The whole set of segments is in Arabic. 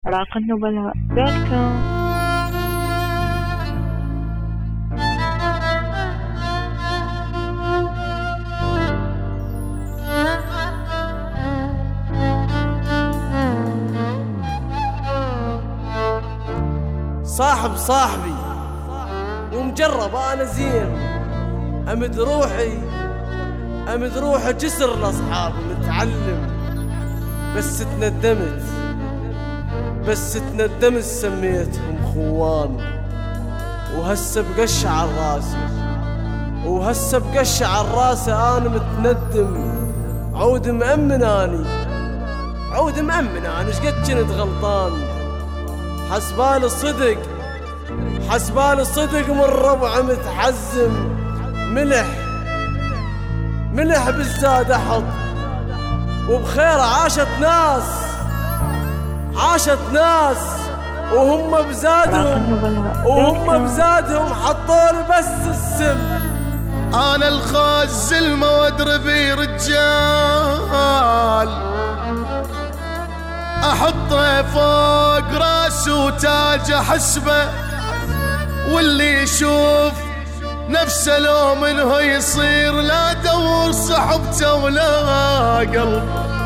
راقنبلاء.com. صاحب صاحبي ومجرب أنا زين، أمد روحي جسر الأصحاب متعلم، بس تندمت سميتهم خوان، وهسه بقش على راسي أنا متندم. عود مأمن أني شقد كنت غلطان. حسبالي صدق من ربع متحزم، ملح بالزاد احط، وبخير عاشت ناس وهم بزادهم حطولي بس السم. انا الخازل ما وادري رجال، احطه فوق راسه وتاج حسبه، واللي يشوف نفسه لو منه يصير لا دور صحبته ولا قلب.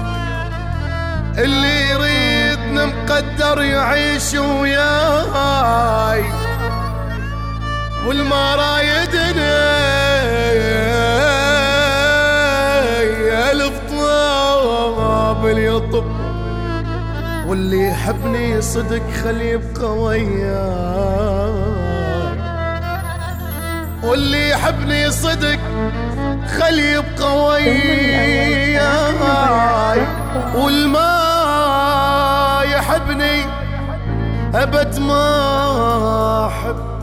اللي يريدنا مقدر يعيش وياي، والما رايدنا الف طابل يطب. واللي يحبني صدق خلي يبقى وياي، واللي يحبني صدق خلي يبقى وياي، والما يحبني أبد ما أحب.